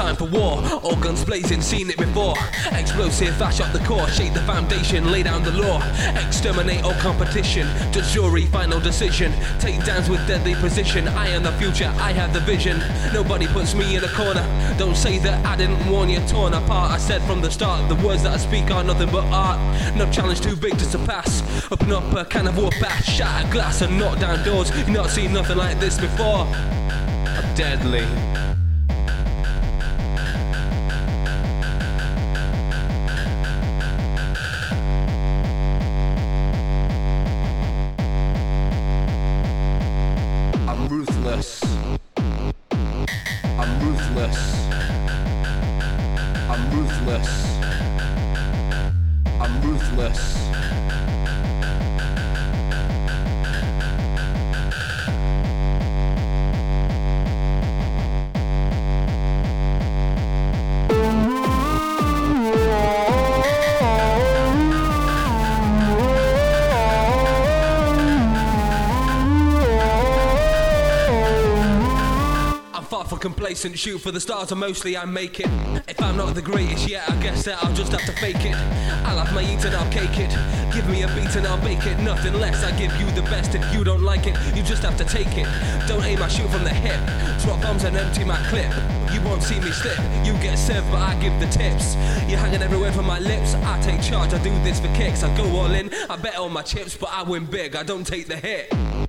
time for war, all guns blazing, seen it before. Explosive, flash up the core, shake the foundation, lay down the law. Exterminate all competition, judge, jury, final decision. Take downs with deadly precision, I am the future, I have the vision. Nobody puts me in a corner, don't say that I didn't warn you, torn apart. I said from the start, the words that I speak are nothing but art. No challenge too big to surpass, open up a can of war bash, shatter glass and knock down doors. You've not seen nothing like this before. I'm deadly. I'm ruthless. I'm ruthless. I'm ruthless. I'm ruthless. Far from complacent, shoot for the stars and mostly I make it. If I'm not the greatest yet, I guess that I'll just have to fake it. I'll have my eat and I'll cake it. Give me a beat and I'll bake it. Nothing less, I give you the best. If you don't like it, you just have to take it. Don't aim, I shoot from the hip. Drop bombs and empty my clip. You won't see me slip. You get served, but I give the tips. You're hanging everywhere from my lips. I take charge, I do this for kicks. I go all in, I bet all my chips, but I win big, I don't take the hit.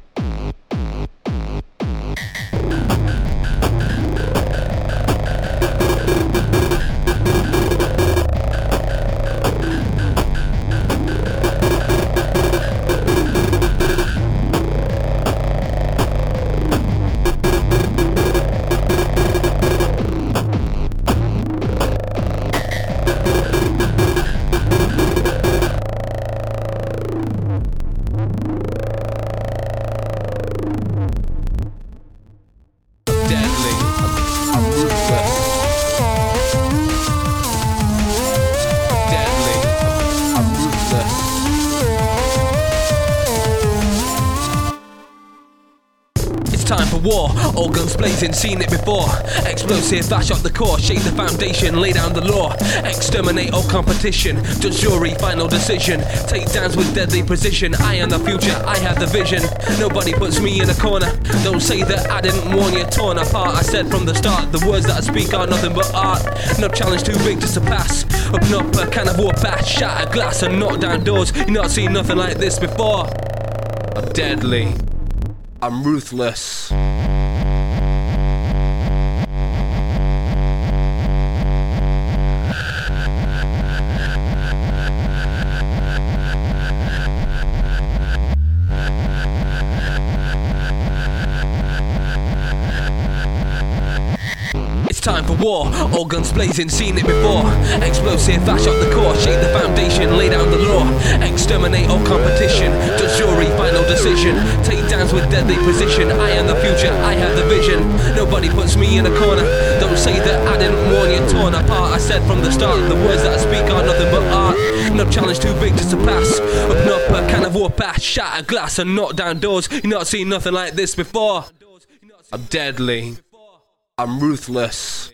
Time for war, all guns blazing, seen it before. Explosive, flash up the core, shake the foundation, lay down the law. Exterminate all competition, judge, jury, final decision. Take downs with deadly precision, I am the future, I have the vision. Nobody puts me in a corner, don't say that I didn't warn you, torn apart. I said from the start, the words that I speak are nothing but art. No challenge too big to surpass, open up a can of war bash, shatter glass and knock down doors. You've not seen nothing like this before. I'm deadly. I'm ruthless. Time for war, all guns blazing, seen it before. Explosive, flash up the core, shake the foundation, lay down the law. Exterminate all competition, judge, jury, final decision. Take downs with deadly precision, I am the future, I have the vision. Nobody puts me in a corner, don't say that I didn't warn you, torn apart. I said from the start, the words that I speak are nothing but art. No challenge too big to surpass, open up a can of war bash, shatter glass and knock down doors. You've not seen nothing like this before. I'm deadly. I'm ruthless.